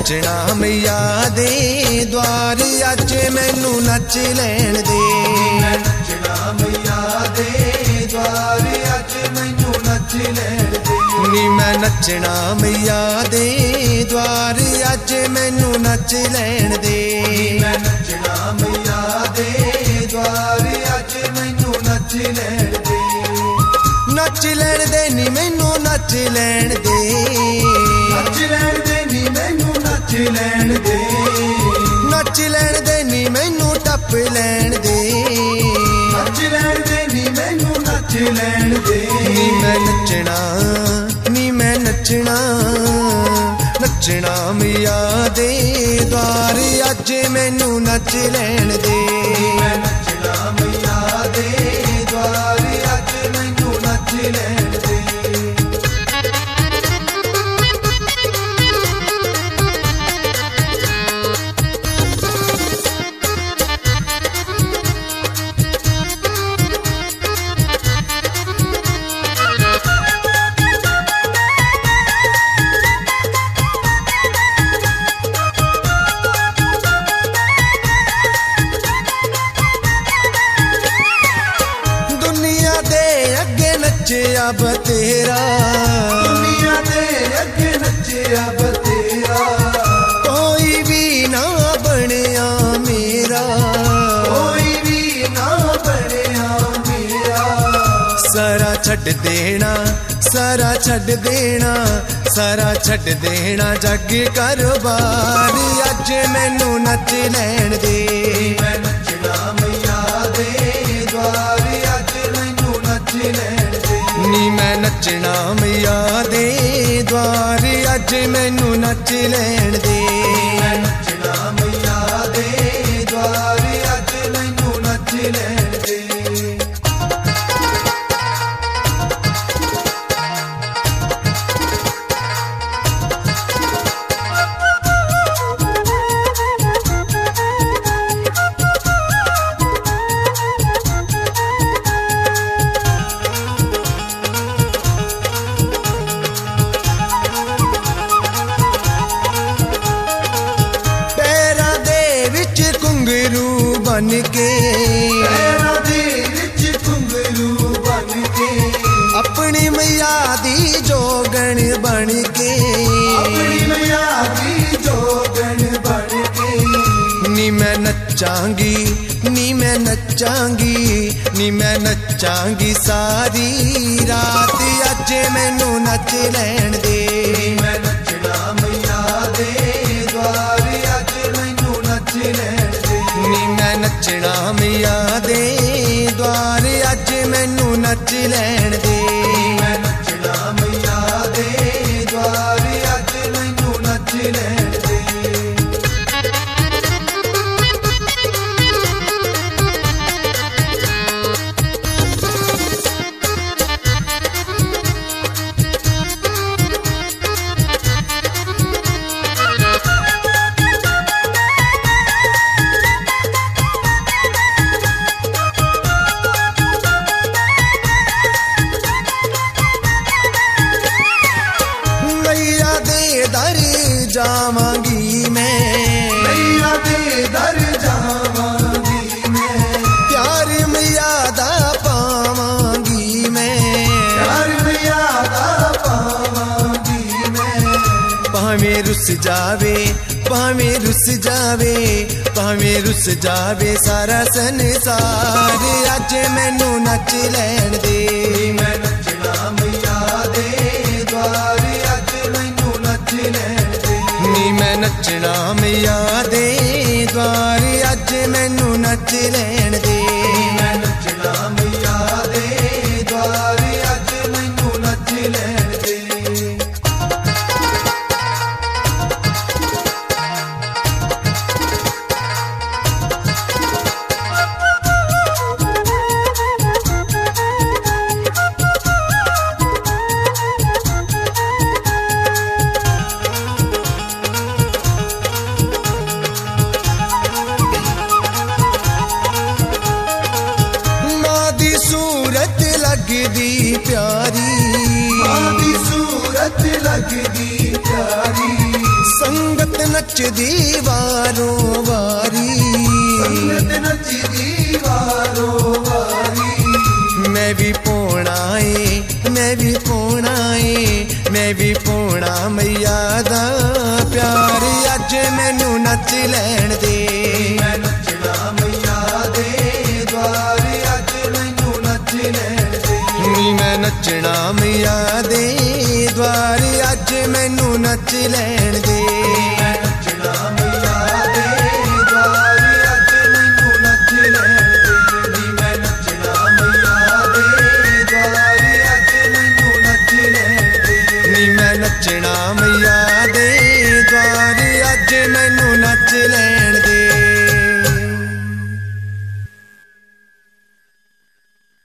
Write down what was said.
नचना मैया दे द्वार अज मैनू नच लैण दे। नचना मैया दे द्वार अज मैनू नच लैण दे। नी मैं नचना मैया दे द्वार अज मैनू नच लैण दे। नचना मैया दे द्वार अज मैनू नच लैण दे। नच लैण दे नी मैनू नच लैण दे। नच लैण दे नी मैनू नच लैण दे। नच लैण दे नी मैनू टप लैण दे। नच लैण दे नी मैनू नच लैण दे। नी मैं नचना नचना मैया दे द्वार अज मैनू नच लैण दे। नचना मैया दे द्वार अज मैनू नच लैण दे। नचिया बतेरा दुनिया दे अगे नचिया बतेरा। कोई भी ना बनिया मेरा। कोई भी ना बनिया मेरा। सारा छड्ड देना सारा छड्ड देना सारा छड्ड देना जग कारोबार अज मैनू नच लैण दे। मैं नचना मैया दे द्वार अज मैनू नच लैण दे। नी मैं नचना मैया दे द्वार अज मैनू नच लैण दे। मैं नचना मैया दे द्वार अज मैनू नच लैण दे। बन के पैरां दे विच घुंघरू बन के। अपनी मैया दी जोगण बन के। अपनी मैया दी जोगण बन के। नी मैं नचांगी नी मैं नचांगी नी मैं नचांगी सारी रात अज मैनू नच लैण दे। मैं नचना मैया दे द्वार अज मैनू नच लैण दे। नी मैं नचना मैया दे द्वार अज मैनू नच लैण दे। मैं नचना मैया दे द्वार अज मैनू नच लैण दे। जावांगी मैं मैया दे दर जावांगी मैं। प्यार मैया दा पावांगी मैं। प्यार मैया दा पावांगी मैं। भावें रुस जावे भावें रुस जावे भावें रुस जावे सारा संसार अज मैनू नच लैण दे। मैं नचना मैया दे द्वार अज मैनू नच लैण दे। नी मैं नचना मैया दे द्वार अज मैनू नच लैण दे। मैं नचना मैया दे द्वार अज मैनू नच लैण दे। नचदी वारों वारी, संगत नचदी वारों वारी। मैं भी पौना है, मैं भी पौना है, मैं भी पौना मैया दा प्यार। अज मैनू नच लैण दे, मैं नचना मैया दे द्वार, अज मैनू नच लैण दे। मैं नचना मैया दे द्वार, अज मैनू नच लैण दे। मैं नचना मैया दे द्वार, अज मैनू नच लैण दे। मैं नचना मैया दे द्वार, अज मैनू नच लैण दे। मैं नचना मैया